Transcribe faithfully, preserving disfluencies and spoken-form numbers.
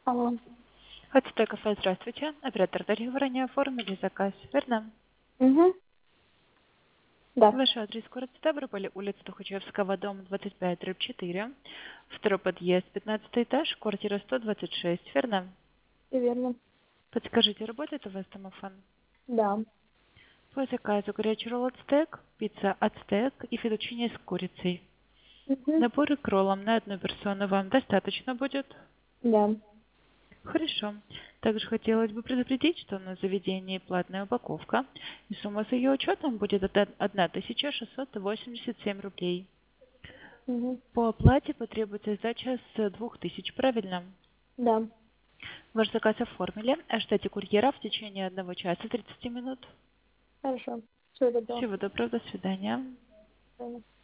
Алло. Ацтек кафе, здравствуйте. Оператор договора не оформили заказ, верно? Угу. Да. Ваш адрес город Ставрополь, улица Тухачевского, дом двадцать пять, дробь четыре. Второй подъезд, пятнадцатый этаж, квартира сто двадцать шесть, верно? Все верно. Подскажите, работает у вас домофон? Да. По заказу горячий ролл ацтек, пицца ацтек и фетучини с курицей. Угу. Наборы к роллам на одну персону вам достаточно будет? Да. Хорошо. Также хотелось бы предупредить, что на заведении платная упаковка, и сумма с ее учетом будет одна тысяча шестьсот восемьдесят семь рублей. Угу. По оплате потребуется сдача с двух тысяч, правильно? Да. Ваш заказ оформили, ожидайте курьера в течение одного часа тридцати минут. Хорошо. Всего доброго. Всего доброго, до свидания. До свидания.